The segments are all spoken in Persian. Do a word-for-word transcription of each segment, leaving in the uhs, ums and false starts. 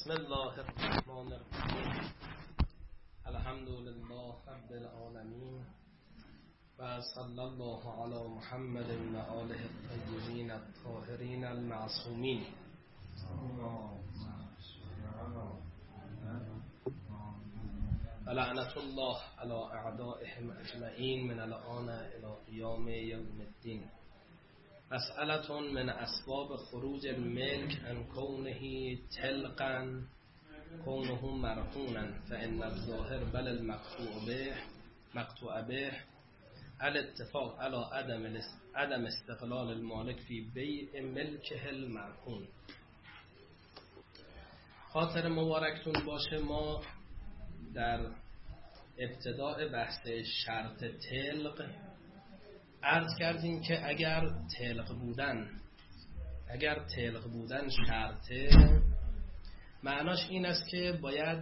بسم الله الرحمن الرحیم. الحمد لله رب العالمین و صلی الله علی محمد و آله الطیبین الطاهرین المعصومین. و لعنت الله علی اعدائهم اجمعین من الآن الی قیام یوم الدین. مسئلة من اسباب خروج الملك عن كونه تلقا كونه مرهونا فإن الظاهر بل المقطوع به مقطوع به الاتفاق على عدم عدم استقلال المالك في بيع ملكه المرهون. خاطر مبارکتون باشه، ما در ابتداء بحث شرط تلق عرض کردیم که اگر تلق بودن اگر تلق بودن شرطه، معناش این است که باید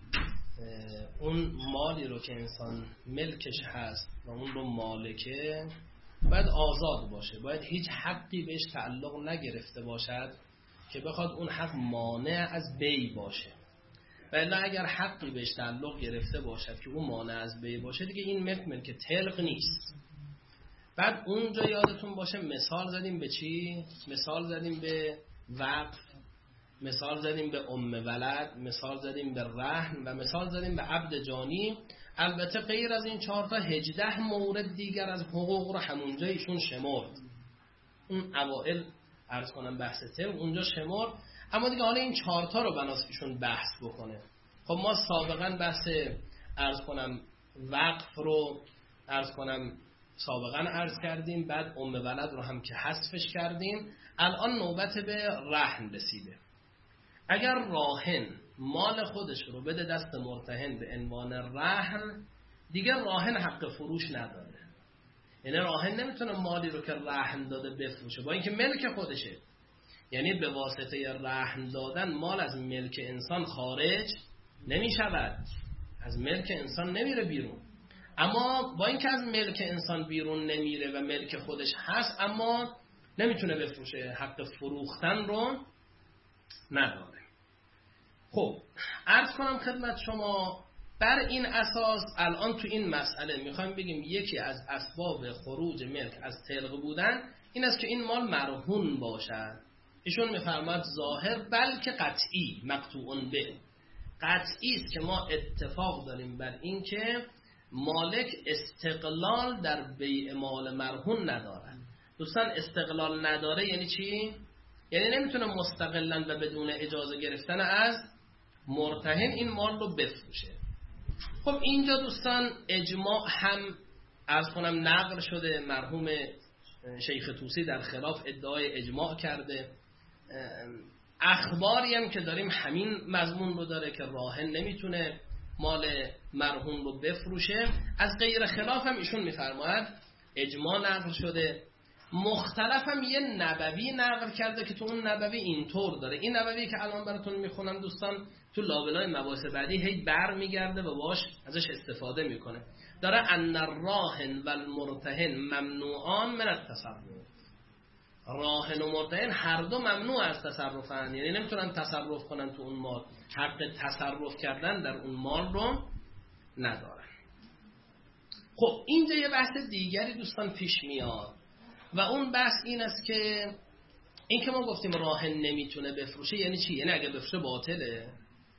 اون مالی رو که انسان ملکش هست و اون رو مالکه باید آزاد باشه، باید هیچ حقی بهش تعلق نگرفته باشد که بخواد اون حق مانع از بی باشه. و الا اگر حقی بهش تعلق گرفته باشد که اون مانع از بی باشه، دیگه این ملک ملک تلق نیست. بعد اونجا یادتون باشه مثال زدیم به چی؟ مثال زدیم به وقف، مثال زدیم به ام ولد، مثال زدیم به رهن و مثال زدیم به عبد جانی. البته غیر از این چهار تا هجده مورد دیگر از حقوق رو همونجا ایشون شمرد. اون اوائل عرض کنم بحث تر اونجا شمرد، اما دیگه حالا این چهار تا رو بناس ایشون بحث بکنه. خب ما سابقا بحث عرض کنم وقف رو عرض کنم سابقا عرض کردیم، بعد ام ولد رو هم که حذفش کردیم. الان نوبت به رهن رسیده. اگر راهن مال خودش رو بده دست مرتهن به عنوان رهن، دیگه راهن حق فروش نداره. یعنی راهن نمیتونه مالی رو که رهن داده بفروشه با اینکه ملک خودشه. یعنی به واسطه رهن دادن مال از ملک انسان خارج نمیشود، از ملک انسان نمیره بیرون. اما با اینکه از ملک انسان بیرون نمیره و ملک خودش هست، اما نمیتونه بفروشه، حق فروختن رو نداره. خب عرض کنم خدمت شما، بر این اساس الان تو این مسئله میخوایم بگیم یکی از اسباب خروج ملک از تلق بودن این است که این مال مرهون باشد. ایشون میفرماد ظاهر بلکه قطعی مقطوع به، قطعی است که ما اتفاق داریم بر این که مالک استقلال در بیع مال مرهون نداره. دوستان استقلال نداره یعنی چی؟ یعنی نمیتونه مستقلاً و بدون اجازه گرفتن از مرتهن این مال رو بفروشه. خب اینجا دوستان اجماع هم عرض کنم نقل شده، مرحوم شیخ طوسی در خلاف ادعای اجماع کرده. اخباری هم که داریم همین مضمون رو داره که راهن نمیتونه مال مرهون رو بفروشه. از غیر خلاف هم ایشون میفرماید اجماع نقل شده. مختلف هم یه نبوی نقل کرده که تو اون نبوی اینطور داره. این نبوی که الان براتون میخونم دوستان تو لابلای مباحث بعدی هی بر میگرده و باش ازش استفاده میکنه. داره ان الراهن و المرتهن ممنوعان من التصرف. راهن و مرتهن هر دو ممنوع از تصرفن، یعنی نمیتونن تصرف کنن تو اون مال، حق تصرف کردن در اون مال رو ندارن. خب اینجا یه بحث دیگری دوستان پیش میاد و اون بحث این است که این که ما گفتیم راهن نمیتونه بفروشه یعنی چی؟ یعنی اگر بفروشه باطله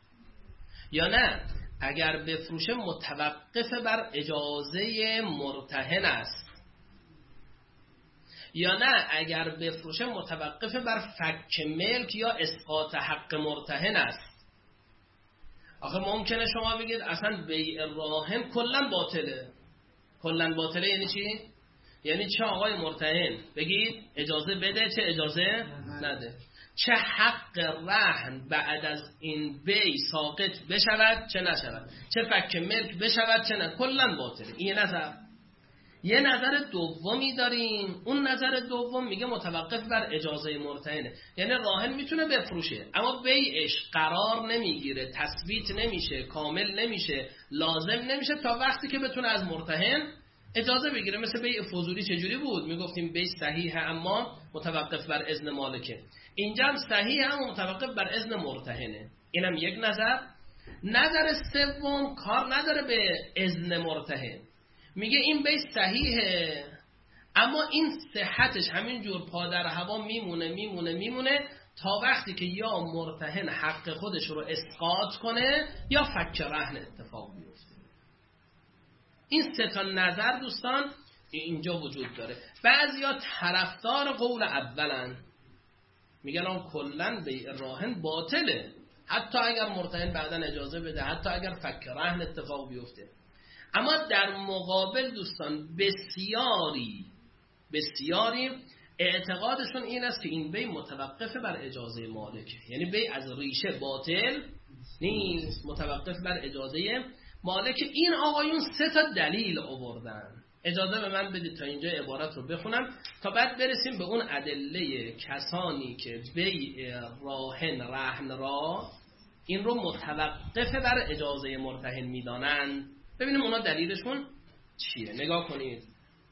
یا نه اگر بفروشه متوقف بر اجازه مرتهن است، یا نه اگر بفروشه متوقف بر فک ملک یا اسقاط حق مرتهن است. آخه ممکنه شما بگید اصلا بیع راهن کلا باطله. کلا باطله یعنی چی؟ یعنی چه آقای مرتهن بگید اجازه بده چه اجازه نده، چه حق رهن بعد از این بیع ساقط بشود چه نشود، چه فک ملک بشود چه نه، کلا باطله. این نظر. یه نظر دومی داریم، اون نظر دوم میگه متوقف بر اجازه مرتهنه، یعنی راهن میتونه بفروشه اما بیعش قرار نمیگیره، تثبیت نمیشه، کامل نمیشه، لازم نمیشه تا وقتی که بتونه از مرتهن اجازه بگیره. مثل بیع فضولی چجوری بود؟ میگفتیم بیع صحیحه اما متوقف بر اذن مالکه. اینجا هم صحیح هم متوقف بر اذن مرتهنه. اینم یک نظر. نظر سوم کار نداره به اذن مرتهن، میگه این بیت صحیحه اما این صحتش همینجور پا در هوا میمونه میمونه میمونه تا وقتی که یا مرتهن حق خودش رو اسقاط کنه یا فک رهن اتفاق بیفته. این سه تا نظر دوستان اینجا وجود داره. بعضیا طرفدار قول اولن، میگن اون کلن بیع راهن باطله حتی اگر مرتهن بعدن اجازه بده، حتی اگر فک رهن اتفاق بیفته. اما در مقابل دوستان بسیاری بسیاری اعتقادشون این است که این بیع متوقف بر اجازه مالک، یعنی بیع از ریشه باطل نیست، متوقف بر اجازه مالک. این آقایون سه تا دلیل آوردن. اجازه به من بدید تا اینجا عبارت رو بخونم تا بعد برسیم به اون ادله کسانی که بیع راهن رهن را این رو متوقف بر اجازه مرتهن میدانند. ببینیم اونا دلیلشون چیه. نگاه کنید.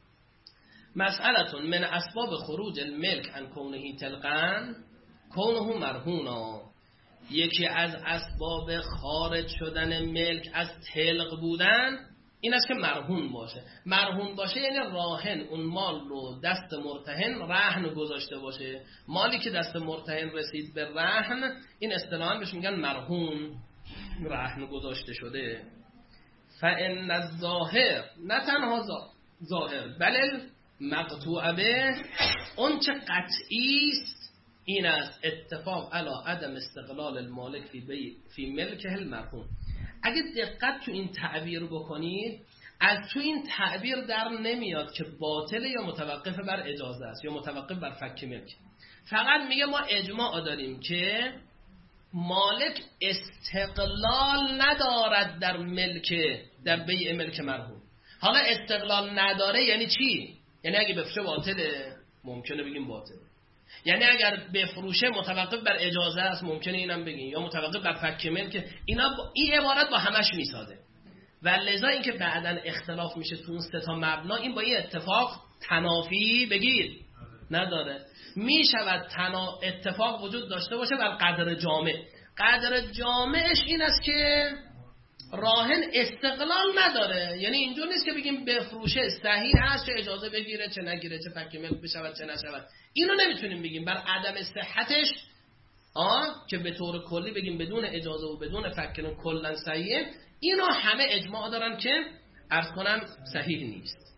مسئلتون من اسباب خروج الملک عن کونه تلقن کونه مرهونا. یکی از اسباب خارج شدن ملک از تلق بودن این است که مرهون باشه. مرهون باشه یعنی راهن اون مال رو دست مرتهن رهن گذاشته باشه. مالی که دست مرتهن رسید به رهن این اصطلاحاً بهش میگن مرهون، رهن گذاشته شده. فإن الظاهر، نه تنها ظاهر بل مقطوع به، اون چه قطعی است این است اتفاق علی عدم استقلال المالک فی بی فی ملکه المرهون. اگه دقت تو این تعبیر بکنید از تو این تعبیر در نمیاد که باطله یا متوقف بر اجازه است یا متوقف بر فک ملک. فقط میگه ما اجماع داریم که مالک استقلال ندارد در ملک در بیع ملک مرهون. حالا استقلال نداره یعنی چی؟ یعنی اگه بفروشه باطله، ممکنه بگیم باطله. یعنی اگر بفروشه متوقف بر اجازه است، ممکنه اینم بگیم، یا متوقف بر فک ملک. اینا با این عبارت با همش میساده و لذا اینکه بعدن اختلاف میشه تو اون سه تا مبنا این با این اتفاق تنافی بگیر نداره. میشود تنا اتفاق وجود داشته باشه بر قدر جامع. قدر جامعش این است که راهن استقلال نداره، یعنی اینجور نیست که بگیم بفروشه صحیح هست چه اجازه بگیره چه نگیره، چه فک ملک بشود چه نشود. اینو نمیتونیم بگیم بر عدم صحتش آه که به طور کلی بگیم بدون اجازه و بدون فک ملک کلا صحیحه. اینو همه اجماع دارن که عرض کنم صحیح نیست.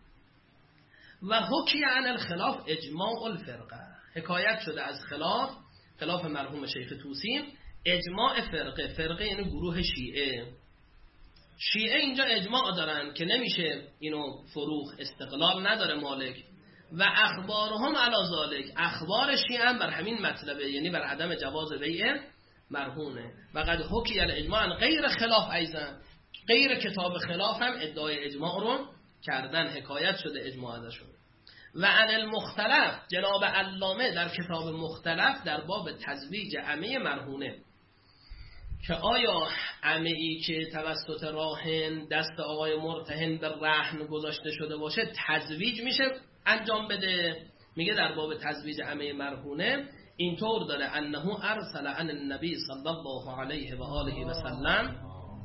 و حکی عن الخلاف اجماع الفرقه، حکایت شده از خلاف خلاف مرحوم شیخ طوسی اجماع فرقه. فرقه یعنی گروه شیعه. شیعه اینجا اجماع دارن که نمیشه اینو فروخ، استقلال نداره مالک. و اخبارهم علی ذالک، اخبار شیعه هم بر همین مطلبه، یعنی بر عدم جواز بیع مرهونه. و قد حکی الاجماع غیر خلاف ایضا، غیر کتاب خلاف هم ادعای اجماع رو کردن، حکایت شده اجماع ازشون. و عن المختلف، جناب علامه در کتاب مختلف در باب تزویج عمه مرهونه که آیا عمه ای که توسط راهن دست آقای مرتهن به رهن گذاشته شده باشه تزویج میشه انجام بده. میگه در باب تزویج عمه مرهونه اینطور داره انه ارسل عن النبی صلی الله علیه و آله و سلم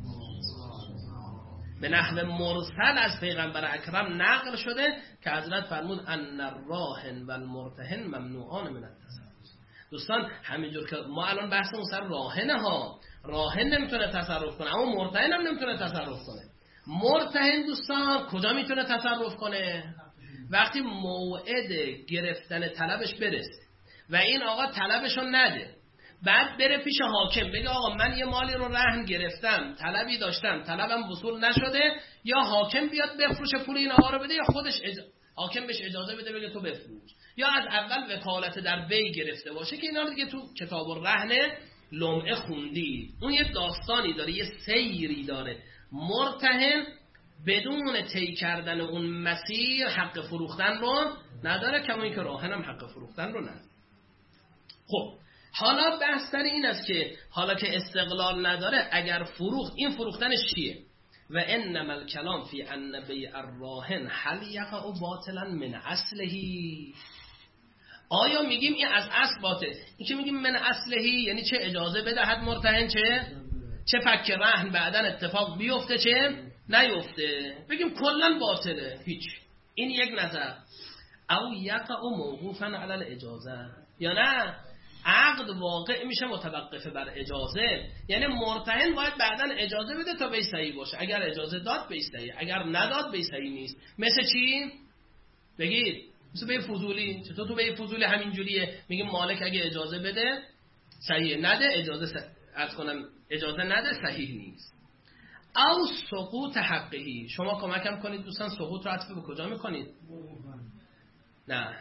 به نحو مرسل از پیغمبر اکرم نقل شده که حضرت فرمود ان الراهن و المرتهن ممنوعان من التصرف. دوستان همینجور که ما الان بحثمون سر راهنه ها، راهن نمیتونه تصرف کنه اما مرتهن هم نمیتونه تصرف کنه. مرتهن دوستان کجا میتونه تصرف کنه؟ وقتی موعد گرفتن طلبش برسه و این آقا طلبشو نده، بعد بره پیش حاکم بگه آقا من یه مالی رو رهن گرفتم، طلبی داشتم، طلبم وصول نشده، یا حاکم بیاد بفروشه پول این آقا رو بده، یا خودش اج... حاکم بهش اجازه بده بگه تو بفروش، یا از اول وکالت در بی گرفته باشه که اینا رو دیگه تو کتاب الرهن لمعه خوندی. اون یه داستانی داره، یه سیری داره. مرتهن بدون طی کردن اون مسیر حق فروختن رو نداره، کما اینکه راهن هم حق فروختن رو نداره. خب حالا بحث سر این است که حالا که استقلال نداره اگر فروخت، این فروختنش چیه؟ و انما الکلام فی ان بیع الراهن هل یقع باطلا من اصله. آیا میگیم این از اصل باطل؟ این که میگیم من اصلهی یعنی چه اجازه بدهد مرتهن چه چه فک رهن بعدن اتفاق بیفته چه نیفته، بگیم کلا باطله هیچ. این یک نظر. او یقع موقوفا علی الاجازه، یا نه عقد واقع میشه متوقف بر اجازه، یعنی مرتهن باید بعدن اجازه بده تا به صحیح باشه، اگر اجازه داد به صحیح، اگر نداد به صحیح نیست. مثل چی؟ بگید مثل به فضولی. چطور تو به فضولی همینجوریه، میگیم مالک اگه اجازه بده صحیح، نده اجازه صحیح. از کنم اجازه نده صحیح نیست. او سقوط حقهی، شما کمکم کنید دوستان سقوط رو عطف به کجا میکنید؟ نه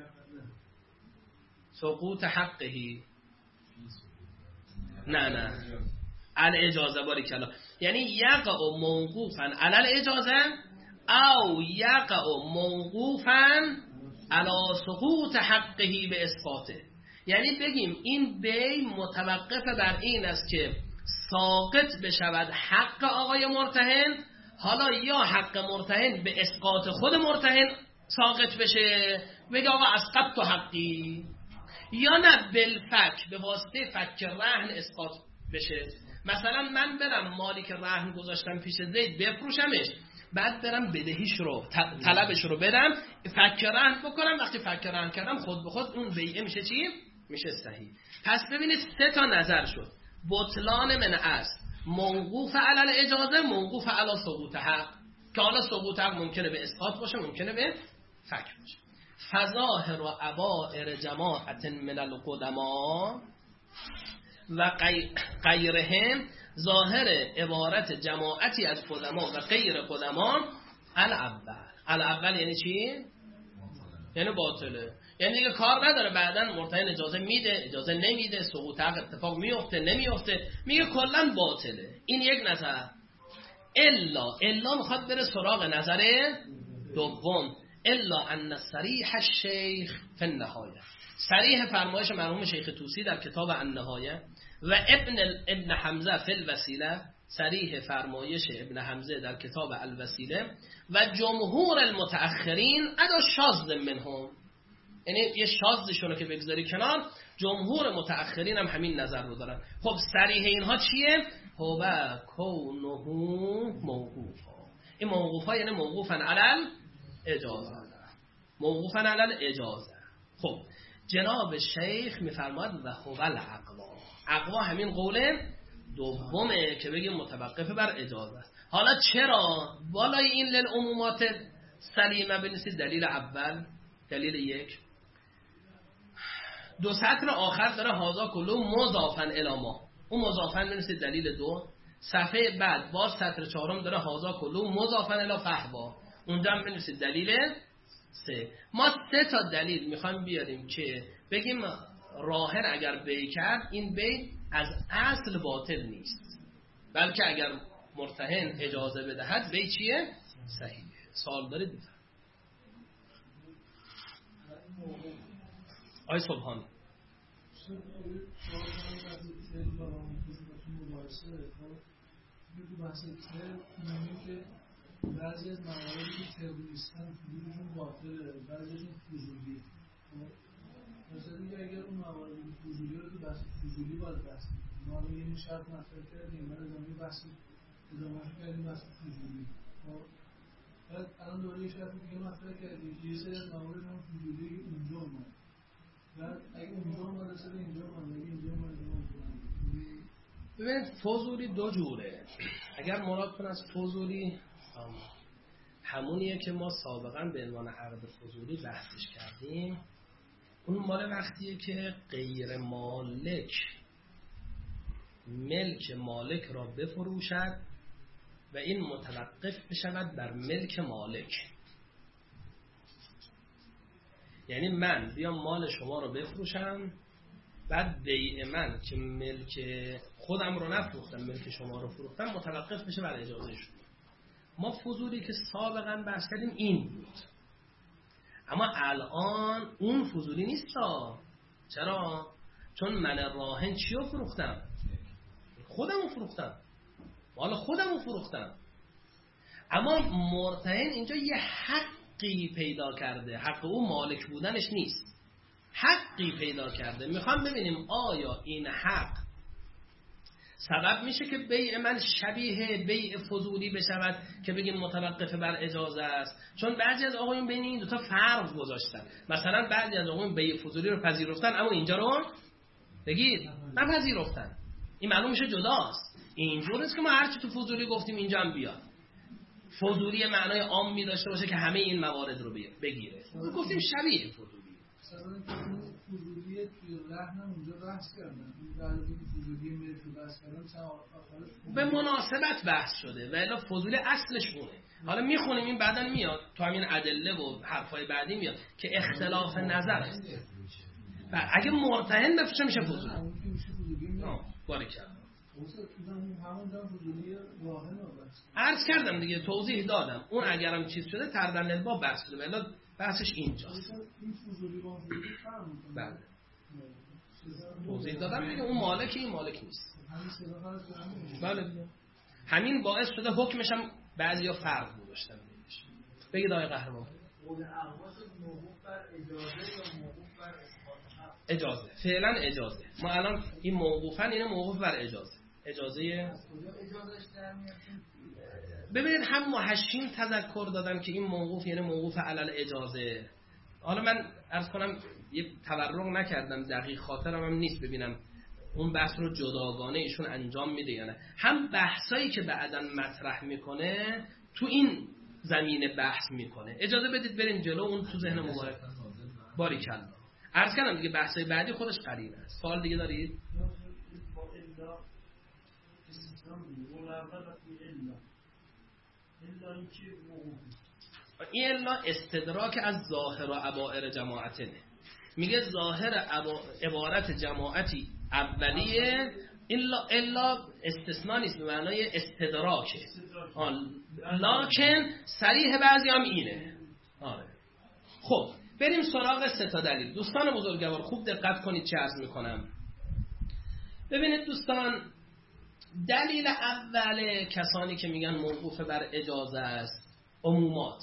سقوط حقهی، نه نه علی اجازه، باری کلا، یعنی یقع موقوفا علی الاجازه او یقع موقوفا علی سقوط حقهی به اسقاطه. یعنی بگیم این بی متوقف بر این است که ساقط بشود حق آقای مرتهن، حالا یا حق مرتهن به اسقاط خود مرتهن ساقط بشه، بگه آقا اسقط تو حقی، یا نه بالفک به واسطه فک رهن اسقاط بشه. مثلا من برم مالی که رهن گذاشتم پیش زید بفروشمش، بعد برم بدهیش رو طلبش رو بدم فک رهن بکنم، وقتی فک رهن کردم خود به خود اون بیعه میشه چی؟ میشه صحیح. پس ببینید سه تا نظر شد. بطلان من است موقوف علی الاجازه، موقوف علی سقوط حق، که حالا سقوط حق ممکنه به اسقاط باشه ممکنه به فک باشه. فظاهر و عبائر جماعت من القدما و غیرهم، ظاهر عبارت جماعتی از قدما و غیر قدما الاول. الاول یعنی چی؟ یعنی باطله، یعنی دیگه کار نداره بعدن مرتهن اجازه میده اجازه نمیده، سقوط حق اتفاق میفته نمیفته، میگه کلا باطله. این یک نظر. الا الا میخواد بره سراغ نظر دوم، الا ان صریح الشیخ فی النهایه، صریح فرمایش مرحوم شیخ طوسی در کتاب النهایه و ابن ابن حمزه فی الوسیله، صریح فرمایش ابن حمزه در کتاب الوسیله و جمهور المتأخرین ادا شاذ منهم، یعنی یه شاذشون رو که بگذاری کنار، جمهور متأخرین هم همین نظر رو دارن. خب صریح اینها چیه؟ هو کونه موقوفا، این موقوفا یعنی موقوفا علی اجازه، موقوفا علی اجازه. خب جناب شیخ میفرماد و هو العقوا، عقوا همین قول دومه که بگیم متوقف بر اجازه است. حالا چرا بالای این للعمومات سلیمه بنویسید؟ دلیل اول، دلیل یک، دو سطر آخر داره هازا کلو مضافن الاما، اون مضافن بنویسید دلیل دو، صفحه بعد باز سطر چهارم داره هازا کلو مضافن الا فحوا، اونجا هم بنویسید دلیل سه. ما سه تا دلیل میخوایم بیاریم که بگیم راهن اگر بی کرد این بی از اصل باطل نیست، بلکه اگر مرتهن اجازه بدهد بی چیه؟ صحیح. سوال دارید بفرمایید. آی سبحان بعضی از مواردی که تروریستان فضولیشون باطله، بعضیشون فضولی. مثلا دیگه اگر اون مواردی فضولی رو تو بحث فضولی باید بحث کنیم، ما رو یه شرط مطرح کردیم، بعد ادامه بحث ادامه کردیم بحث فضولی. بعد الان دوباره یه شرط دیگه مطرح کردیم، یه سری از موارد هم فضولی اونجا اومد. بعد اگه اونجا اومد اصلا اینجا اومد، اگه اینجا اومد ببینید فضولی دو جوره. اگر مراد کن از فضولی همونیه که ما سابقا به عنوان عقد فضولی بحثش کردیم، اون مال وقتیه که غیر مالک ملک مالک را بفروشد و این متوقف بشود بر ملک مالک. یعنی من بیام مال شما رو بفروشم، بعد بیع من که ملک خودم رو نفروختم ملک شما رو فروختم متوقف بشه بر اجازه شما. ما فضولی که سابقا بحث کردیم این بود، اما الان اون فضولی نیست. چرا؟ چون من راهن چی رو فروختم؟ خودم رو فروختم، مال خودم رو فروختم. اما مرتهن اینجا یه حقی پیدا کرده، حق او مالک بودنش نیست. حقی پیدا کرده. میخوام ببینیم آیا این حق سبب میشه که بیع من شبیه بیع فضولی بشود که بگیم متوقف بر اجازه است. چون بعضی از آقایون بین این دو تا فرق گذاشتن. مثلا بعضی از آقایون بیع فضولی رو پذیرفتن اما اینجا رو بگید نپذیرفتن. این معلوم میشه جداست. اینجور نیست که ما هرچی تو فضولی گفتیم اینجا هم بیاد. فضولی معنای عامی داشته باشه که همه این موارد رو بگیره. گفتیم شبیه فضولی. فضولی توی رهن اونجا بحث کردن. این فضولی ملک رو بحث کردن به مناسبت بحث شده و الا فضولی اصلش اونه. حالا میخونیم این بعدن میاد تو همین ادله و حرفای بعدی میاد که اختلاف نظر است. و اگه مرتهن بشه میشه فضولی. نه باریکلا. عرض کردم دیگه توضیح دادم. اون اگرم چیز شده تردن الباب بحث شده ولی بحثش اینجاست. بله توضیح دادم دیگه. اون مالک این مالک نیست. بله دیگه. همین باعث شده حکمش هم بعضیا فرق گذاشتن. بگید آقای قهرمان. اجازه. فعلا اجازه. ما الان این موقوفن اینه موقوف بر اجازه. اجازه ببینید هم محشین تذکر دادن که این موقوف یعنی موقوف علل اجازه. حالا من عرض کنم یه تورق نکردم دقیق خاطرم هم نیست ببینم اون بحث رو جداگانه ایشون انجام میده یا نه. هم بحثایی که بعداً مطرح میکنه تو این زمینه بحث میکنه. اجازه بدید بریم جلو. اون تو ذهن مبارک باریکلا. عرض کردم دیگه بحثای بعدی خودش قرینه است. سوال دیگه دارید؟ این الا استدراک از ظاهر و عبائر جماعتنه. میگه ظاهر عبارت جماعتی اولیه الا الا استثناء نیست به معنای استدراکه. لکن صریح بعضی هم اینه. آره. خب بریم سراغ سه تا دلیل. دوستان بزرگوار خوب دقت کنید چه عرض میکنم. ببینید دوستان دلیل اول کسانی که میگن موقوف بر اجازه است عمومات.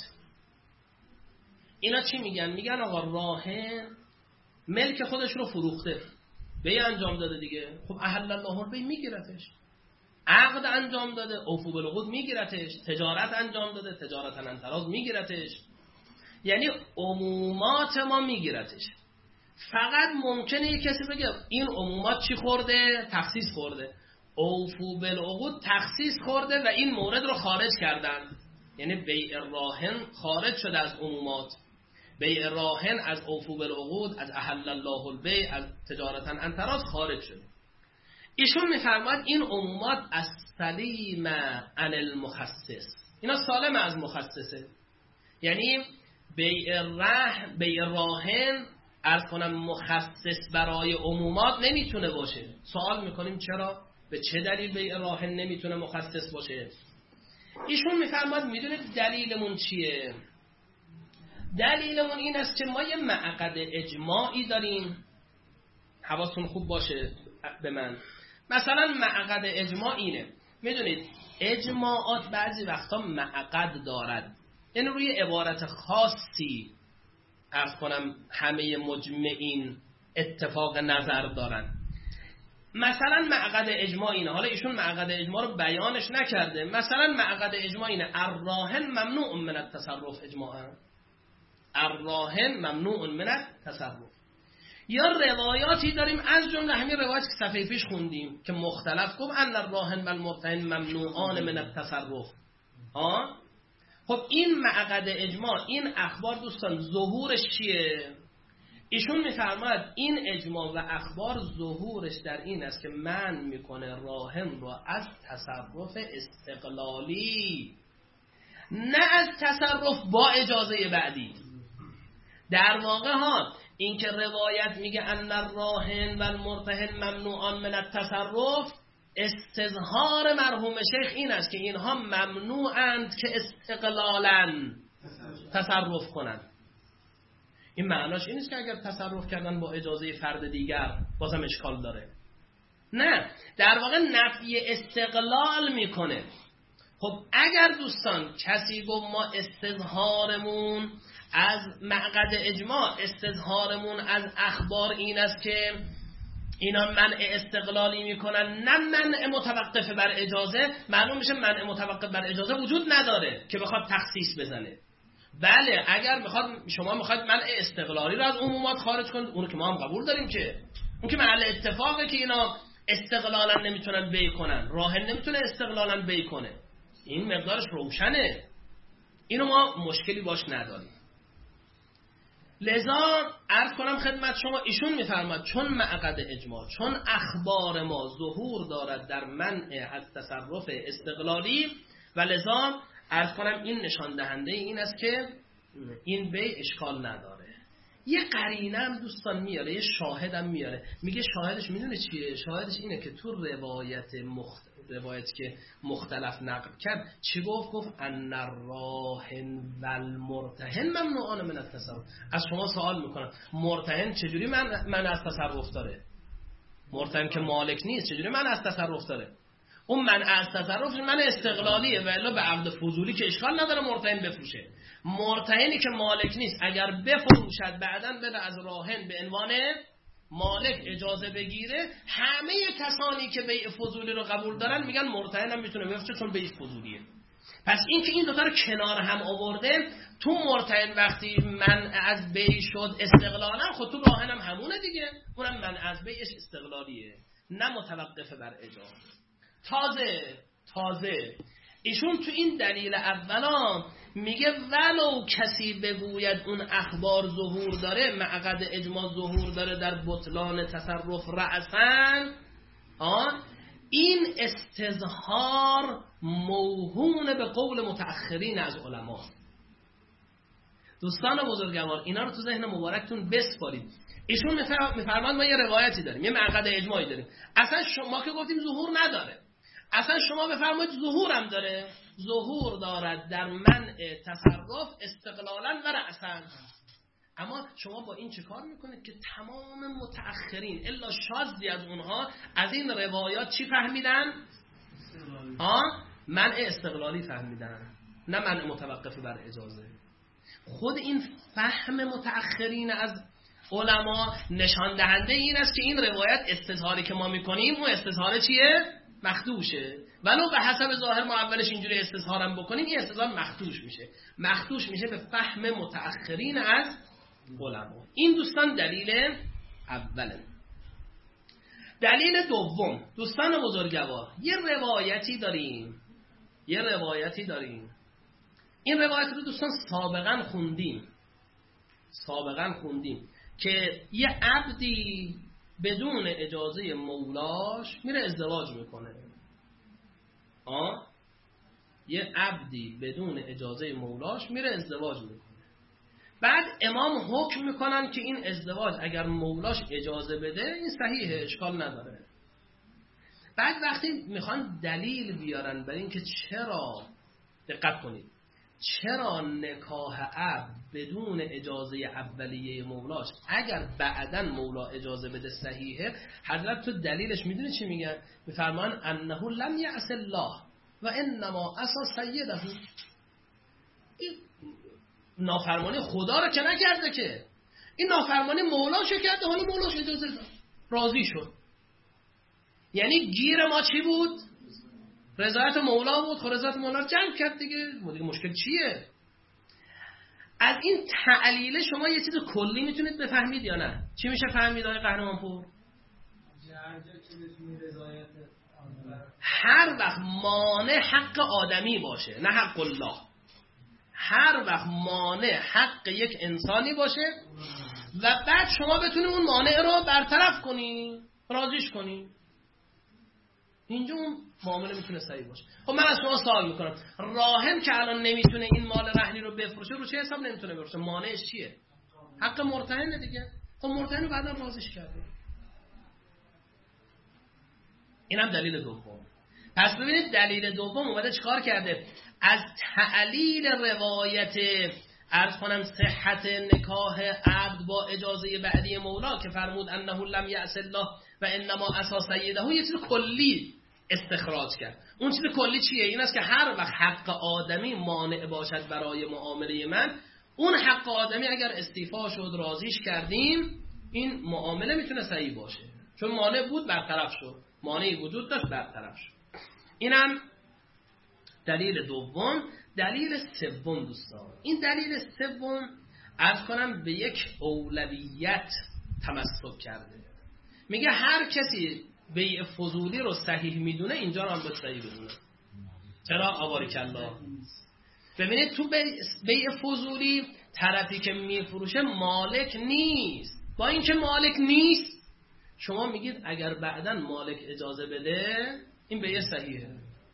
اینا چی میگن؟ میگن آقا راهن ملک خودش رو فروخته بیع انجام داده دیگه. خب احل الله البیع میگیرتش. عقد انجام داده اوفوا بالعقود میگیرتش. تجارت انجام داده تجارت عن طراز میگیرتش. یعنی عمومات ما میگیرتش. فقط ممکنه یک کسی بگه این عمومات چی خورده؟ تخصیص خورده. اوفوا بالعقود تخصیص خورده و این مورد رو خارج کردن. یعنی بیع راهن خارج شده از عمومات. بیع راهن از اوفوا بالعقود، از احل الله البیع، از تجارت عن طراز خارج شده. ایشون میفرماید این عمومات از سلیم عن المخصص. اینا سالم از مخصصه. یعنی بیع ره بیع راهن عرض کنم مخصص برای عمومات نمیتونه باشه. سوال میکنیم چرا؟ به چه دلیل بیع راهن نمیتونه مخصص باشه؟ ایشون میفرماید میدونید دلیلمون چیه؟ دلیلمون این است که ما یه معقد اجماعی داریم. حواستون خوب باشه به من. مثلا معقد اجماع اینه. میدونید اجماعات بعضی وقتا معقد دارد. این روی عبارت خاصی عرض کنم همه مجمعین اتفاق نظر دارن. مثلا معقد اجماع اینه. حالا ایشون معقد اجماع رو بیانش نکرده. مثلا معقد اجماع اینه الراهن ممنوع من التصرف اجماعا. الراهن ممنوع من التصرف. یا روایاتی داریم از جمله همین روایاتی که صفحه پیش خوندیم که مختلف گفت ان الراهن و المرتهن ممنوعان من التصرف. ها خب این معقد اجماع این اخبار دوستان ظهورش چیه؟ ایشون میفرماید این اجماع و اخبار ظهورش در این است که منع میکنه راهن را از تصرف استقلالی نه از تصرف با اجازه بعدی. در واقع ها این که روایت میگه ان الراهن و المرتهن ممنوعان من التصرف استظهار مرحوم شیخ این است که اینها ممنوعند که استقلالاً تصرف کنند. این معناش این است که اگر تصرف کردن با اجازه فرد دیگر بازم اشکال داره. نه، در واقع نفی استقلال میکنه. خب اگر دوستان کسی گفت ما استظهارمون از معقد اجماع استظهارمون از اخبار این است که اینا منع استقلالی میکنن، نه منع متوقف بر اجازه. معلوم میشه منع متوقف بر اجازه وجود نداره که بخواد تخصیص بزنه. بله اگر بخواد شما میخواد منع استقلالی رو از عمومات خارج کنید، اون که ما هم قبول داریم، که اون که محل اتفاقه که اینا استقلالا نمیتونن بی کنن، راهن نمیتونه استقلالا بی کنه، این مقدارش روشنه، اینو ما مشکلی باش نداریم. لذا عرض کنم خدمت شما، ایشون میفرماد چون معقد اجماع، چون اخبار ما ظهور دارد در منع از تصرف استقلالی، و لذا عرض کنم این نشان دهنده این است که این بی اشکال نداره. یه قرینه هم دوستان میاره، یه شاهد هم میاره، میگه شاهدش میدونه چیه؟ شاهدش اینه که تو روایت مخت... روایت که مختلف نقل کرد چی گفت؟ گفت ان الراهن و المرتهن ممنوعان من التصرف. از شما سوال میکنم مرتهن چجوری من من از تصرف داره؟ مرتهن که مالک نیست چجوری من از تصرف داره؟ اون من از تصرف من استقلالیه، ولی به عقد فضولی که اشکال نداره مرتهن بفروشه. مرتهنی که مالک نیست اگر بفروشد بعداً بده از راهن به عنوان مالک اجازه بگیره، همه کسانی که بیع فضولی رو قبول دارن میگن مرتهن هم میتونه بفروشه چون بیع فضولیه. پس این که این دوتا رو کنار هم آورده، تو مرتهن وقتی من از بیع شد استقلالا، خود تو راهن هم همونه دیگه، اونم من از بیعش استقلالیه نه متوقف بر اجازه. تازه تازه ایشون تو این دلیل اولا میگه ولو کسی بگوید اون اخبار ظهور داره، معقد اجماع ظهور داره در بطلان تصرف رأساً، آن این استظهار موهون به قول متأخرین از علما. دوستان بزرگوار اینا رو تو ذهن مبارکتون بسپارید. ایشون میفرماد ما یه روایتی داریم، یه معقد اجماعی داریم، اصلا شما که گفتیم ظهور نداره، اصلا شما بفرمایید ظهور هم داره. ظهور دارد در منع تصرف استقلالا و رأساً. اما شما با این چه کار میکنید که تمام متأخرین الا شاذی از اونها از این روایات چی فهمیدن؟ آه؟ منع استقلالی فهمیدن، نه منع متوقف بر اجازه. خود این فهم متأخرین از علما نشان دهنده این است که این روایت استظهاری که ما میکنیم اون استظهار چیه؟ مخدوشه. ولو به حسب ظاهر ما اولش اینجوری استظهارم بکنیم این استظهار مخدوش میشه، مخدوش میشه به فهم متأخرین از علما. این دوستان دلیل اوله. دلیل دوم دوستان بزرگوار، یه روایتی داریم یه روایتی داریم این روایت رو دوستان سابقا خوندیم سابقا خوندیم که یه عبدی بدون اجازه مولاش میره ازدواج میکنه. آه؟ یه عبدی بدون اجازه مولاش میره ازدواج میکنه. بعد امام حکم میکنن که این ازدواج اگر مولاش اجازه بده این صحیحه، اشکال نداره. بعد وقتی میخوان دلیل بیارن برای این که چرا، دقت کنید، چرا نکاح عبد بدون اجازه اولیه مولاش اگر بعداً مولا اجازه بده صحیحه، حضرت تو دلیلش میدونه چی میگن؟ میفرمان انه لم یعص الله و انما عصا سیده. این نافرمانی خدا رو که نکرده، که این نافرمانی مولاشو کرده، حالا مولاش اجازه داد راضی شد. یعنی گیر ما چی بود؟ رضایت مولا بود. خب رضایت مولا رو جلب کرد دیگه، دیگه مشکل چیه؟ از این تعلیل شما یه چیز کلی میتونید بفهمید یا نه؟ چی میشه فهمید آقای قهرمانپور؟ هر وقت مانع حق آدمی باشه نه حق الله، هر وقت مانع حق یک انسانی باشه و بعد شما بتونید اون مانع رو برطرف کنی، راضیش کنی، اینجا اون معامله میتونه صحیح باشه. خب من از شما سوال میکنم، راهن که الان نمیتونه این مال رهنی رو بفروشه، رو چه حساب نمیتونه بفروشه؟ مانعش چیه؟ حق مرتهنه دیگه. خب مرتهن رو بعدا راضیش کرده. اینم دلیل دوم. پس ببینید دلیل دوم اومده چیکار کرده؟ از تعلیل روایت عرض کنم صحت نکاح عبد با اجازه بعدی مولا که فرمود انه لم یعص الله و انما عصا سیده، یه چیز کلی استخراج کرد. اون چیز کلی چیه؟ این است که هر وقت حق آدمی مانع باشد برای معامله من، اون حق آدمی اگر استیفا شد راضیش کردیم این معامله میتونه صحیح باشه، چون مانع بود برطرف شد، مانعی وجود داشت برطرف شد. اینم دلیل دوم. دلیل سوم دوستان، این دلیل سوم عرض کنم به یک اولویت تمسک کرده. میگه هر کسی بیع فضولی رو صحیح میدونه اینجا رو هم باید صحیح بدونه. چرا؟ آبارک الله. ببینید تو بیع فضولی طرفی که میفروشه مالک نیست. با اینکه مالک نیست شما میگید اگر بعداً مالک اجازه بده این بیع صحیحه.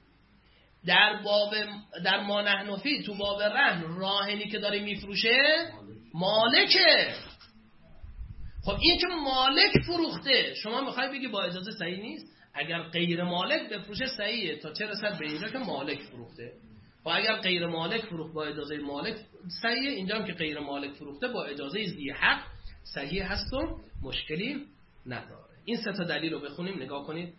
در باب در ما نحن فی تو باب رهن راهنی که داره میفروشه مالکه. خب این که مالک فروخته شما میخوای بگی با اجازه صحیح نیست؟ اگر غیر مالک بفروشه صحیحه تا چه رسد به اینجا که مالک فروخته. و اگر غیر مالک فروخت با اجازه مالک صحیحه، اینجا هم که غیر مالک فروخته با اجازه ذی حق صحیح هست و مشکلی نداره. این سه تا دلیل رو بخونیم نگاه کنید.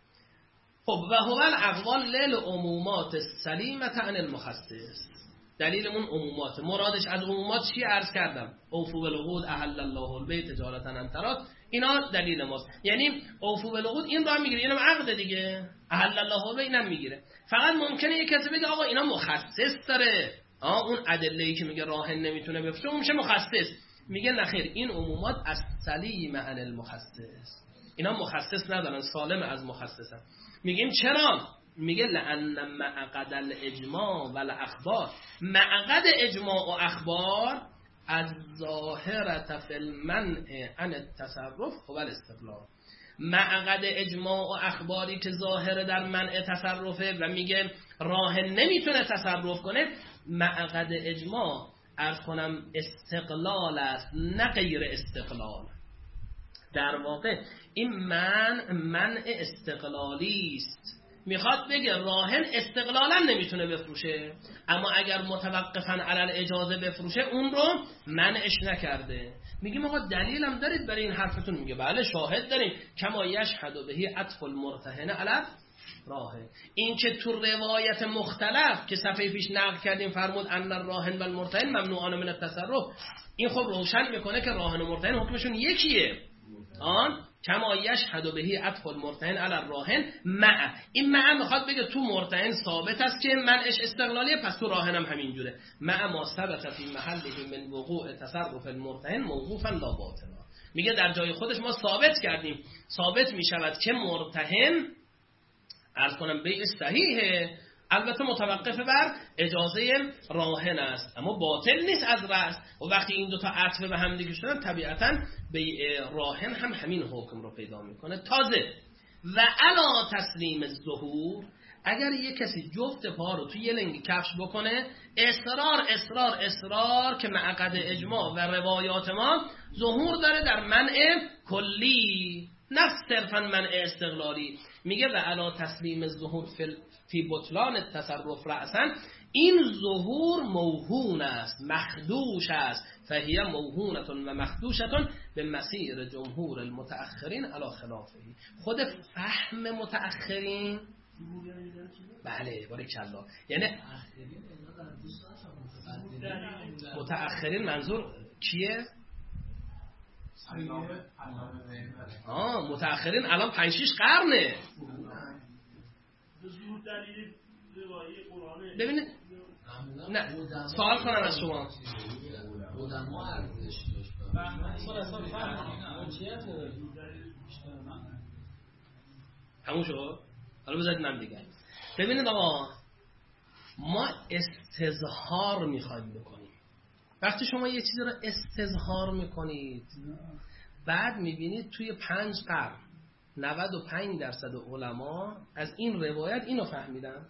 خب و هو الاقوال للعمومات السلیمة عن المخصص. دلیلمون عمومات، مرادش از عمومات چی عرض کردم؟ اوفوا بالعقود احل الله البیع تجارة عن تراض. اینا دلیل ماست. یعنی اوفوا بالعقود این رو هم میگیره، اینم عقد دیگه، احل الله البیع اینم میگیره. فقط ممکنه یک کسی بگه آقا اینا مخصص داره، آ اون ادله‌ای که میگه راهن نمیتونه بفروشه اون میشه مخصص. میگه نخیر، این عمومات از سلیمه عن المخصص، اینا مخصص ندارن، سالم از مخصصن. میگیم چرا؟ میگه لأن معقد الاجماع و الاخبار، معقد اجماع و اخبار از ظاهرت فی المنع عن التصرف و الاستقلال. معقد اجماع و اخباری که ظاهر در منع تصرفه و میگه راهن نمیتونه تصرف کنه، معقد اجماع عرض کنم استقلال است نه غیر استقلال. در واقع این من منع استقلالی است. میخواد بگه راهن استقلالا نمیتونه بفروشه، اما اگر متوقفا علی اجازه بفروشه اون رو منعش نکرده. میگیم آقا دلیلم دارید برای این حرفتون؟ میگه بله شاهد داریم. کما یشهد بهی عطف المرتهن علی راهن. این که تو روایت مختلف که صفحه پیش نقل کردیم فرمود ان الراهن و المرتهن ممنوعان من التصرف، این خب روشن میکنه که راهن و مرتهن حکمشون یکیه. آن کما یشهد بهی عطف المرتهن علی الراهن مع، این مع میخواد بگه تو مرتهن ثابت است که منعش استقلالیه، پس تو راهن هم همینجوره. مع ما ثبت فی محله من وقوع تصرف المرتهن موقوفا لا باطلا. میگه در جای خودش ما ثابت کردیم، ثابت میشود که مرتهن عرض کنم بیع صحیحه، البته متوقف بر اجازه راهن است، اما باطل نیست از رأس. و وقتی این دوتا عطف به هم دیگه شدن طبیعتاً بیع راهن هم همین حکم رو پیدا میکنه. تازه و علا تسلیم الظهور، اگر یک کسی جفت پا رو توی یه لنگ کفش بکنه، اصرار اصرار اصرار که معقد اجماع و روایات ما ظهور داره در منع کلی نه صرفاً منع استقلالی. میگه و علا تسلیم الظهور فی فی بطلان التصرف رأساً، این ظهور موهون است، مخدوش است. فهیه موهونتون و مخدوشتون به مسیر جمهور المتأخرین علی خلافه. خود فهم متأخرین بله بارک الله، یعنی متأخرین منظور کیه؟ آه متأخرین الان پنج شش قرنه. ببینید نه سوال کنم از شما همون شد. حالا بذارید من دیگه ببینید آقا، ما استظهار میخوایم بکنیم. وقتی شما یه چیزی رو استظهار میکنید بعد میبینید توی پنج قرن نود و پنج درصد علما از این روایت اینو فهمیدن.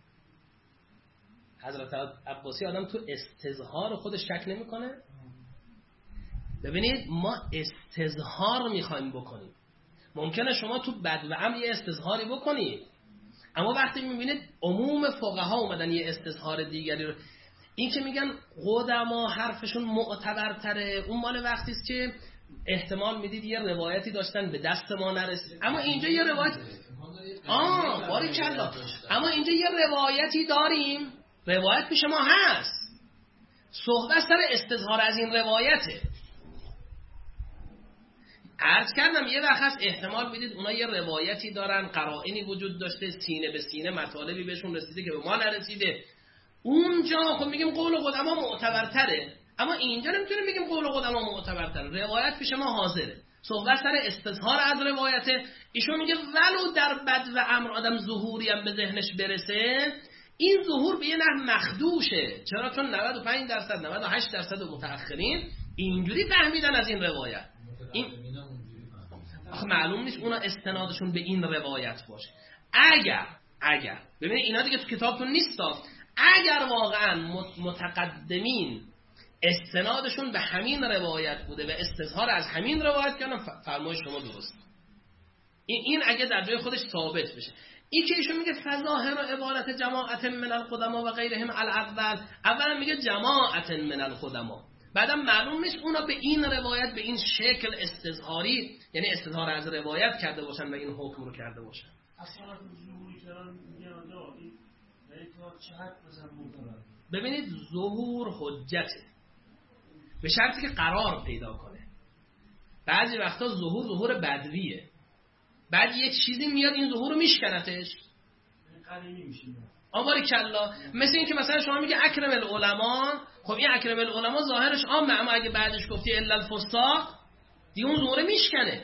حضرت عباسی آدم تو استظهار خودش شک نمیکنه. ببینید ما استظهار میخوایم بکنیم. ممکنه شما تو بدوعم یه استظهاری بکنید، اما وقتی میبینید عموم فقها اومدن یه استظهار دیگری رو، این که میگن قدما حرفشون معتبرتره، اون مال وقتی است که احتمال میدید یه روایتی داشتن به دست ما نرسید. اما اینجا یه روایت آه باری کلا اما اینجا یه روایتی داریم، روایت پیش ما هست. صحبت سر استظهار از این روایته. عرض کردم یه وقت هست احتمال بدید اونا یه روایتی دارن، قرائنی وجود داشته، سینه به سینه مطالبی بهشون رسیده که به ما نرسیده. اونجا خب میگیم قول قدما معتبرتره، اما اینجا نمیتونیم بگیم قول قدما معتبرتره. روایت پیش ما حاضره. صحبت سر استظهار از روایته. ایشون میگه ولو در بد و امر آدم ظهوری هم به ذهنش برسه، این ظهور به یه نحو مخدوشه. چرا؟ چون نود و پنج درصد نود و هشت درصد متأخرین اینجوری فهمیدن از این روایت. این آخه معلوم نیست اونا استنادشون به این روایت باشه. اگر اگر ببینید اینا دیگه تو کتابتون نیستا، اگر واقعا متقدمین استنادشون به همین روایت بوده و استظهار از همین روایت کردن، فرمای شما درست. این این اگه در جای خودش ثابت بشه. این که ایشون میگه فظاهر و عبارت جماعت من القدما و غیرهم الاول، اولا میگه جماعت من القدما، بعدم معلوم نیست اونا به این روایت به این شکل استظهاری، یعنی استظهار از روایت کرده باشن و این حکم رو کرده باشن. اصلا ظهوری کردن میگه آنجا تا چه حد مثلا مطلق. ببینید ظهور حجته به شرطی که قرار پیدا کنه. بعضی وقتا ظهور ظهور بدویه، بعد یه چیزی میاد این ظهور رو میشکنتش، قدیمی میشه. آباری کلا. مثل این که مثلا شما میگه اکرم العلماء، خب این اکرم العلماء ظاهرش عامه، اما اگه بعدش گفتی الا الفساق دیگه اون ظهور میشکنه.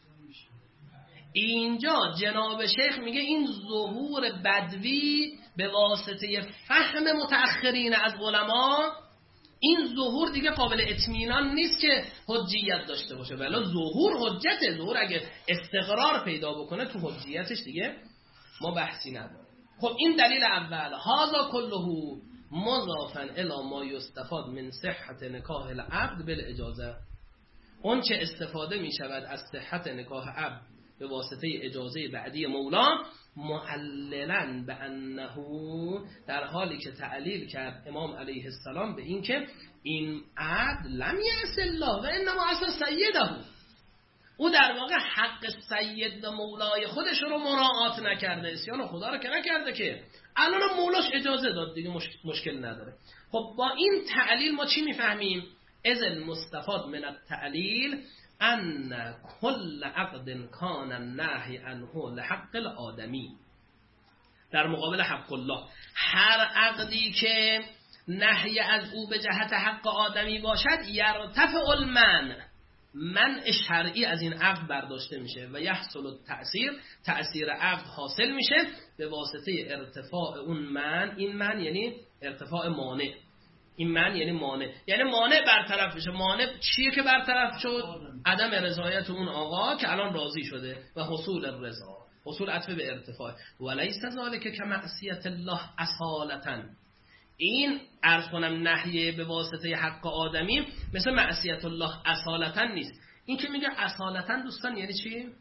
اینجا جناب شیخ میگه این ظهور بدوی به واسطه فهم متأخرین از علما، این ظهور دیگه قابل اطمینان نیست که حجیت داشته باشه. ولی ظهور حجته. ظهور اگه استقرار پیدا بکنه تو حجیتش دیگه ما بحثی نداریم. خب این دلیل اول. هذا كله مضافا الی ما یستفاد من صحت نکاح العبد بالاجازه. اون چه استفاده می شود از صحت نکاح عبد به واسطه اجازه بعدی مولا، معللا به انه، در حالی که تعلیل کرد امام علیه السلام به این که این عبد لم یعص الله و انما عصى سیده، او در واقع حق سید و مولای خودش رو مراعات نکرده، اسیان خدا رو که نکرده، که الان مولاش اجازه داد دیگه، مشکل, مشکل نداره. خب با این تعلیل ما چی میفهمیم؟ اذن مستفاد من التعلیل ان کل عقد کان النهی عنه لحق الآدمی، در مقابل حق الله، هر عقدی که نهی از او به جهت حق آدمی باشد، یرتفع المنع، منع شرعی از این عقد برداشته میشه و یحصل التأثیر، تأثیر عقد حاصل میشه به واسطه ارتفاع اون منع. این منع یعنی ارتفاع مانع، این معنی یعنی مانع، یعنی مانع برطرف بشه. مانع چیه که برطرف شد؟ عدم رضایت اون آقا که الان راضی شده و حصول الرضا، حصول عطف به ارتفاع. ولیس ذالک کمعصیت الله اصالتا، این عرض کنم نهی به واسطه حق آدمی مثل معصیت الله اصالتا نیست. این که میگه اصالتا دوستان یعنی چی؟ نهی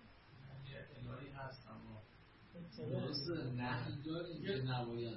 داریم که نباید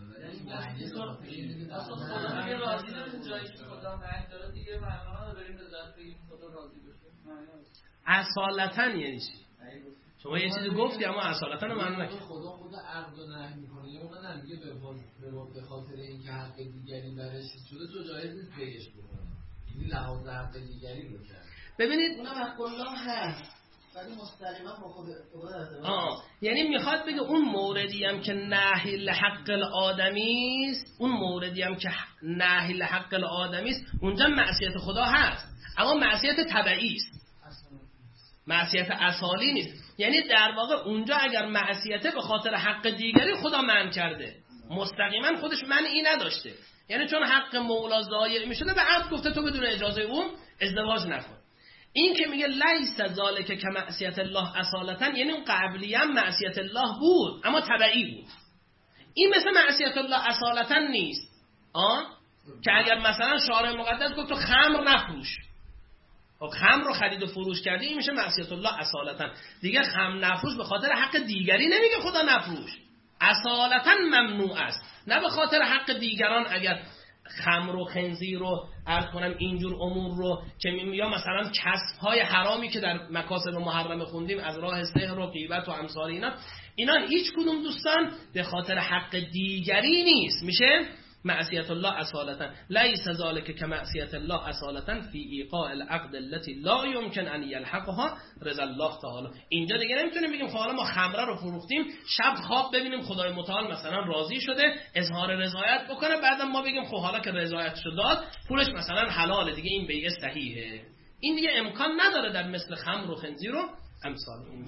اصلا خدا دیگه راضی داره، جایی که خدا نهی داره دیگه معنا داریم رضایت بگیم خدا راضی بشه. اصالتا یعنی چی؟ شما یه چیزی گفتی اما اصالتا رو معنی نکنی. خدا خدا عقد و نهی میکنه، یه موقع نمیگه به خاطر اینکه حق دیگری برش شده تو جایز نیست بهش بکنه، یعنی لحاظ حق دیگری رو کرد. ببینید اونم حق الله هست ولی مستقیما با خود خدا. آه یعنی میخواد بگه اون موردی هم که نهی لحق الآدمی است، اون موردی هم که نهی لحق الآدمی است، اونجا معصیت خدا هست، اما معصیت تبعی است، معصیت اصالی نیست. یعنی در واقع اونجا اگر معصیت به خاطر حق دیگری خدا منع کرده، مستقیما خودش منعی نداشته، یعنی چون حق مولا ضایع میشده به عبد گفته تو بدون اجازه اون ازدواج نکن. این که میگه لیس ذالک کمعصیت الله اصالتا، یعنی اون قبلی هم معصیت الله بود اما تبعی بود. این مثل معصیت الله اصالتا نیست. آه که اگر مثلا شارع مقدس گفت تو خمر نفروش، خب خمر رو خرید و فروش کردی، این میشه معصیت الله اصالتا. دیگه خمر نفروش به خاطر حق دیگری نمیگه خدا نفروش، اصالتا ممنوع است، نه به خاطر حق دیگران. اگر خمر و خنزیر رو عرض کنم اینجور امور رو که یا مثلا کسب های حرامی که در مکاسب محرم خوندیم از راه سحر و غیبت و امثال اینا، اینا هیچ کدوم دوستان به خاطر حق دیگری نیست، میشه معصیت الله اصالتا لیس ذلک کمعصیت الله اصالتا فی ایقاع العقد التي لا يمكن ان یلحقها رضا الله تعالی. اینجا دیگه نمیتونیم بگیم حالا ما خمره رو فروختیم، شب خواب ببینیم خدای متعال مثلا راضی شده اظهار رضایت بکنه، بعدم ما بگیم خب حالا که رضایتش داد پولش مثلا حلاله دیگه، این بیع صحیحه. این دیگه امکان نداره در مثل خمر و خنزیر و امثال این.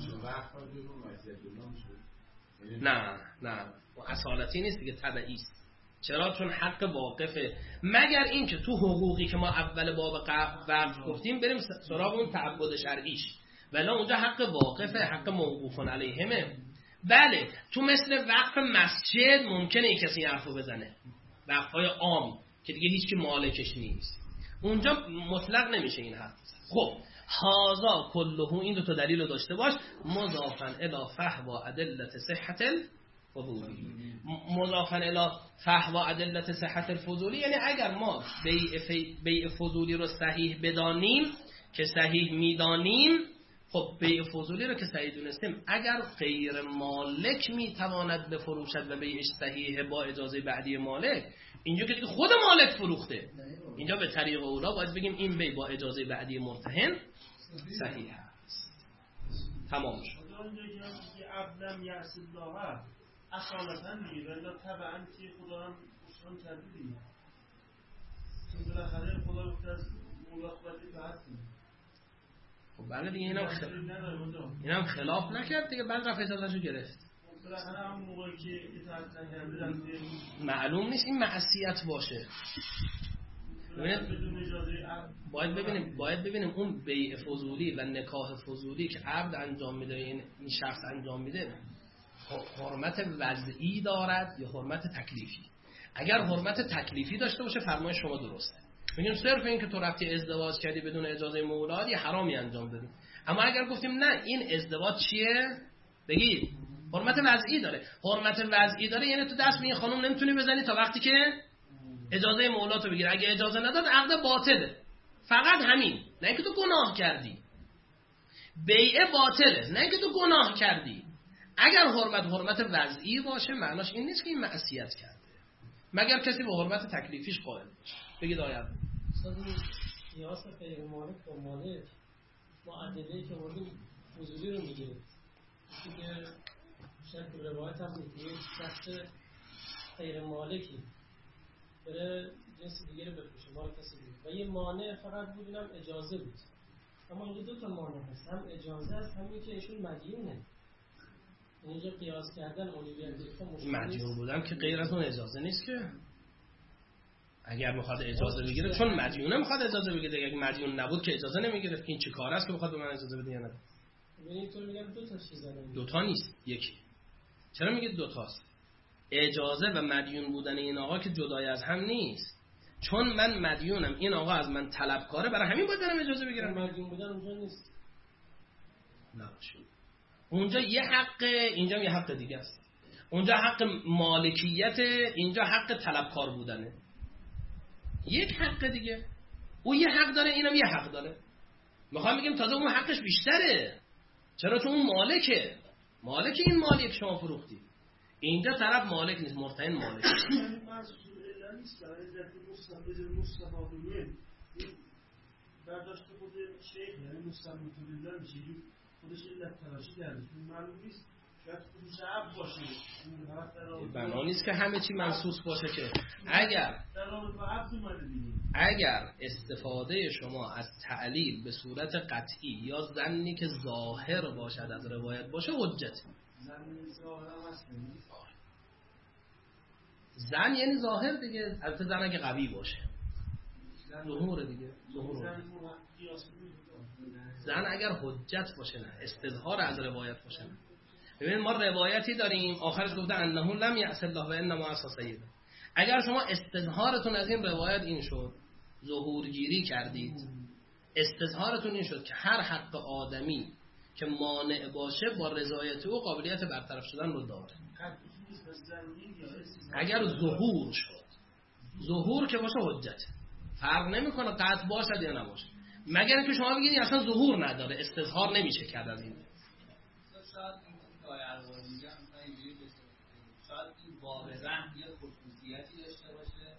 نه نه اصالتی نیست دیگه، تبعی است. چرا؟ چون حق واقفه، مگر این که تو حقوقی که ما اول باب وقف گفتیم بریم سراغ اون تعبد شرعیش، ولی اونجا حق واقفه، حق موقوف علیهمه. بله تو مثل وقف مسجد ممکنه این کسی حرفو بزنه، وقفهای عام که دیگه هیچ که مالکش نیست، اونجا مطلق نمیشه این حرف. خب هازا کلهو، این دو تا دلیل رو داشته باش، مضافن الی فحوا ادلت صحت الفضولی. مضافن الی فحوا ادلت صحت الفضولی یعنی اگر ما بیع فضولی رو صحیح بدانیم که صحیح میدانیم، خب بیع فضولی رو که صحیح دونستیم، اگر غیر مالک میتواند بفروشد و بیعش صحیح با اجازه بعدی مالک، اینجا که دیگه خود مالک فروخته، اینجا به طریق اولا باید بگیم این بیع با اجازه بعدی مرتهن صحیح است. تمام شد. اونجا که عبدم یعص الله اصالتا دیگه ولی طبعا که خدا هم اسلام کرده دیگه، چون بالاخره خدا گفته از ملاقاتی بعد خب بله دیگه اینم خلاف اینم خلاف نکرد دیگه، بعد رفع اجازهشو گرفت. بالاخره هم موقعی که اطاعت نکرده معلوم نیست این معصیت باشه. باید ببینیم باید ببینیم اون بیع فضولی و نکاح فضولی که عبد انجام میده، این شخص انجام میده، حرمت وضعی دارد یا حرمت تکلیفی. اگر حرمت تکلیفی داشته باشه فرمای شما درسته، میگیم صرف این که تو رفتی ازدواج کردی بدون اجازه مولا یه حرامی انجام دادی. اما اگر گفتیم نه این ازدواج چیه، بگید حرمت وضعی داره. حرمت وضعی داره یعنی تو دست به این خانم نمیتونی بزنی تا وقتی که اجازه مولا تو بگیره. اگه اجازه نداد عقد باطله، فقط همین، نه اینکه تو گناه کردی. بیعه باطله، نه اینکه تو گناه کردی. اگر حرمت حرمت وضعی باشه معناش این نیست که این معصیت کرده، مگر کسی به حرمت تکلیفیش قائل باشه. بگید آیت مثلا قیاس غیر مالک با مالک ما ادله که وردیم فضولی رو میگیره که شاید تو روایت هم میگه شخص غیر مالکی بره جنس دیگه رو بفروشه مال کسی دیگه و یه مانع فقط بود، اونم اجازه بود. اما اینجا دو تا مانع هست، هم اجازه است همین که ایشون مدیونه. اینجا قیاس کردن اولویت گرفتن مدیون بودم که غیر از اون اجازه نیست که. اگر میخواد اجازه بگیره چون مدیونه میخواد اجازه بگیره، اگه مدیون نبود که اجازه نمیگرفت. این چه کار است که میخواد به من اجازه بده یا نه؟ ببینید تو میگم دو تا چیز داره. دو تا نیست، یکی. چرا میگید دو تاست؟ اجازه و مدیون بودن این آقا که جدای از هم نیست. چون من مدیونم این آقا از من طلبکاره، برای همین باید برم اجازه بگیرم. مدیون بودن اونجا نیست. نباشه. اونجا یه حق، اینجا یه حق دیگه است. اونجا حق مالکیت، اینجا حق طلبکار بودنه. یک حق دیگه. او یه حق داره، اینم یه حق داره. میخوام بگیم تازه اون حقش بیشتره. چرا؟ چون اون مالکه. مالک این مالی که شما فروختی. اینجا طرف مالک نیست، مرتهن مالک. برداشت خود شیخ یعنی مستمد الله میشه خودش علت تراشی کرده، معلوم نیست شاید خودش عبد باشه. بنا نیست که همه چی منصوص باشه که اگر اگر استفاده شما از تعلیل به صورت قطعی یا ظنی که ظاهر باشد از روایت باشه حجت. زن یعنی ظاهر دیگه، البته زن اگه قوی باشه ظهور دیگه، ظهور. زن اگر حجت باشه نه، استظهار از روایت باشه نه. ببینید ما روایتی داریم آخرش گفته انه لم یعص الله و انما عصى سیده. اگر شما استظهارتون از این روایت این شد، ظهورگیری کردید، استظهارتون این شد که هر حق آدمی که مانع باشه با رضایت او قابلیت برطرف شدن رو داره. اگر ظهور شد، ظهور که باشه حجت، فرق نمیکنه قطع باشد یا نباشه، مگر اینکه شما بگید اصلا ظهور نداره، استظهار نمیشه کرد از این. شاید این کار ارواحی میگم مثلا اینجوری بشه، شاید این واقعا یه خصوصیتی داشته باشه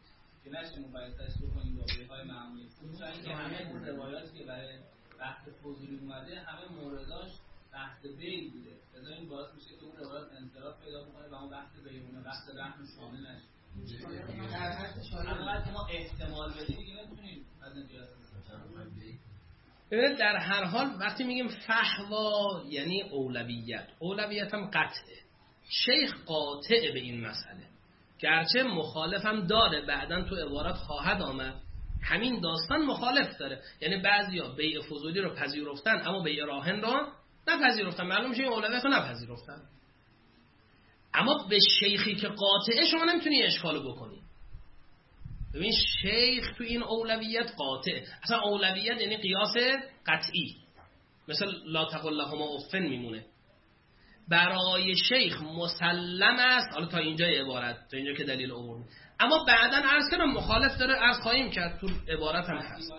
که نشیم باید تشریح کنیم با بیهای معمولی. چون اینکه همه اون روایاتی که برای بحث فضولی اومده همه مورداش بحث بی بوده. لذا این باعث میشه که اون روایات انصراف پیدا کنه و اون بحث بیونه بحث رحم شامل نشه. اما ما احتمال بدیم دیگه نمیتونیم از نتیجه ببینید در هر حال وقتی میگیم فحوا یعنی اولویت، اولویت هم قطعه. شیخ قاطع به این مسئله، گرچه مخالف هم داره، بعداً تو عبارات خواهد آمد همین داستان مخالف داره. یعنی بعضیا بیع فضولی رو پذیرفتن اما بیع راهن رو نپذیرفتن، معلوم میشه این اولویت رو نپذیرفتن. اما به شیخی که قاطعه شما نمیتونی اشکالو بکنی. ببین شیخ تو این اولویت قاطع، اصلا اولویت یعنی قیاس قطعی، مثل لا تقل لهما اف میمونه. برای شیخ مسلم است، حالا تا اینجا عبارت، تا اینجا که دلیل آورد، اما بعداً عرض کردم مخالف داره، عرض خواهیم کرد تو عبارت هم هست.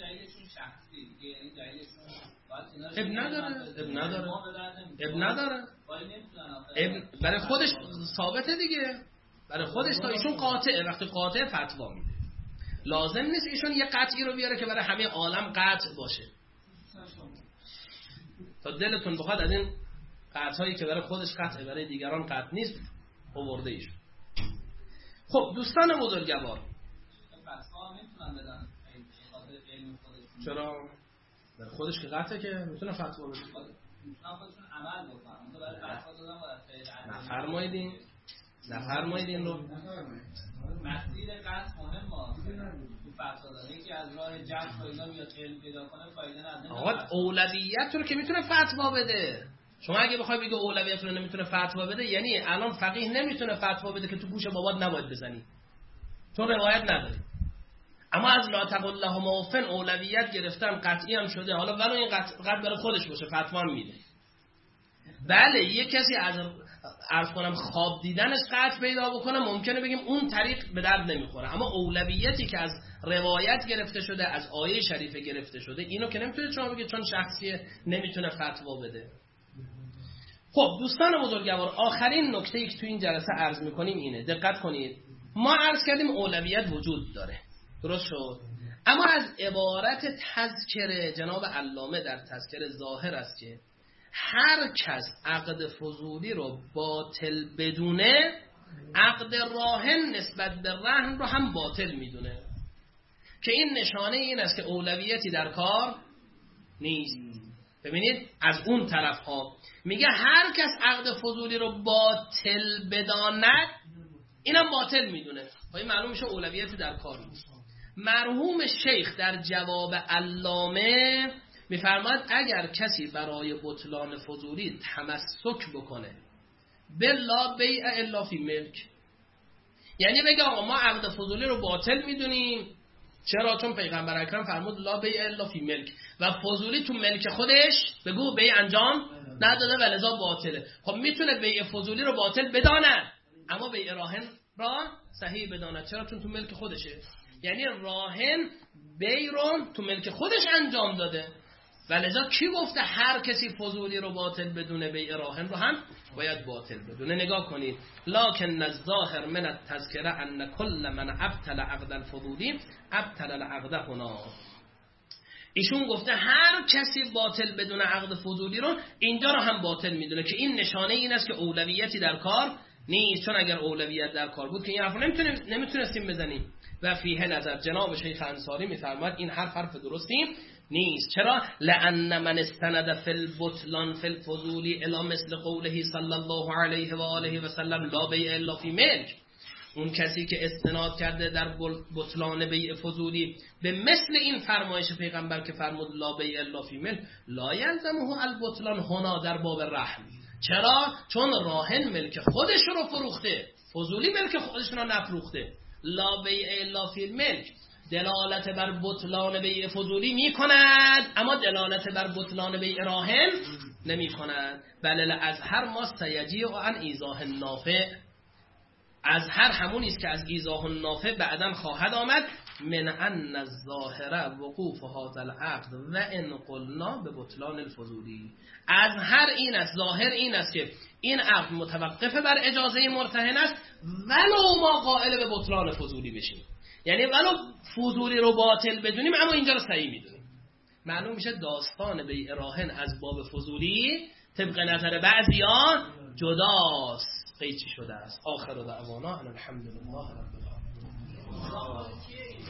اب نداره اب نداره اب نداره اب برای خودش ثابته دیگه، برای خودش تا ایشون قاطعه. وقتی قاطعه فتوا میده، لازم نیست ایشون یه قطعی رو بیاره که برای همه عالم قطع باشه. تا دلتون بخواد از این قطعایی که برای خودش قطعه برای دیگران قطع نیست آورده ایشون. خب دوستان بزرگوار، چرا؟ برای خودش که قطعه که میتونه فتوا بده. نفرمایدین نفرمایدین رو مسیر قطع مهم ما تو فتوا داده که از راه جمع فایده بیاد علم پیدا کنه فایده نداره. آقا اولویت رو که میتونه فتوا بده. شما اگه بخوای بگی اولویت رو نمیتونه فتوا بده، یعنی الان فقیه نمیتونه فتوا بده که تو گوش بابات نباید بزنی، چون روایت نداری. اما از لا تقل لهما اف اولویت گرفتن، قطعی هم شده، حالا ولو این قطع برای خودش باشه فتوا هم میده. بله یه کسی از عرض کنم خواب دیدنش قطع پیدا بکنه، ممکنه بگیم اون طریق به درد نمیخوره، اما اولویتی که از روایت گرفته شده، از آیه شریفه گرفته شده، اینو که نمیتونه شما بگید چون شخصیه نمیتونه فتوا بده. خب دوستان بزرگوار، آخرین نکته‌ای که تو این جلسه عرض میکنیم اینه، دقت کنید. ما عرض کردیم اولویت وجود داره، درست شد، اما از عبارت تذکره جناب علامه در تذکره ظاهر است که هر کس عقد فضولی رو باطل بدونه، عقد راهن نسبت به رهن رو هم باطل میدونه، که این نشانه این است که اولویتی در کار نیست. ببینید از اون طرف ها میگه هر کس عقد فضولی رو باطل بداند اینم باطل میدونه، این معلوم میشه اولویتی در کار نیست. مرحوم شیخ در جواب علامه میفرماد اگر کسی برای بطلان فضولی تمسک بکنه بلا بیع الا فی ملک، یعنی بگه آقا ما عقد فضولی رو باطل میدونیم، چرا؟ چون پیغمبر اکرم فرمود لا بیع الا فی ملک، و فضولی تو ملک خودش بگو بیع انجام نداده و لذا باطله. خب میتونه بیع فضولی رو باطل بداند اما بیع راهن را صحیح بداند، چرا؟ چون تو ملک خودشه. یعنی راهن بیع رو تو ملک خودش انجام داده و لذا کی گفته هر کسی فضولی رو باطل بدونه بیع راهن رو هم باید باطل بدونه؟ نگاه کنید، لکن الظاهر من التذکره ان کل من ابطل عقد الفضولی ابطل العقد هنا. ایشون گفته هر کسی باطل بدون عقد فضولی رو اینجا رو هم باطل میدونه، که این نشانه این است که اولویتی در کار نیست، چون اگر اولویت در کار بود که این حرف نمیتونیم نمیتونستیم بزنیم. و فیه نظر جناب شیخ انصاری میفرماد این حرف حرف درستی نیست. چرا؟ لأن من استند فی البطلان فی الفضولی الی مثل قوله صلی الله علیه و آله و سلم لا بیع الا فی ملک. اون کسی که استناد کرده در بطلان بیع فضولی به مثل این فرمایش پیغمبر که فرمود لا بیع الا فی ملک، لا یلزمه البطلان هنا در باب رهن. چرا؟ چون راهن ملک خودش رو فروخته، فضولی ملک خودش رو نفروخته. لا بیع الا فی الملک دلالت بر بطلان بیع فضولی می کند اما دلالت بر بطلان بیع راهن نمی کند. بل از هر ما سیجی و عن ایضاح النافع، از هر همون است که از ایضاح النافع بعداً خواهد آمد. من ان الظاهر وقوف هذا العقد و ان قلنا به بطلان الفضولی، از هر این است، ظاهر این است که این عقد متوقف بر اجازه مرتهن است ولو ما قائل به بطلان فضولی بشیم. یعنی ولو فضولی رو باطل بدونیم اما اینجا رو صحیح میدونیم. معلوم میشه داستان بیع راهن از باب فضولی طبق نظر بعضیان جداست، قیچی شده است. آخر دعوانا الحمدلله رب العالمین.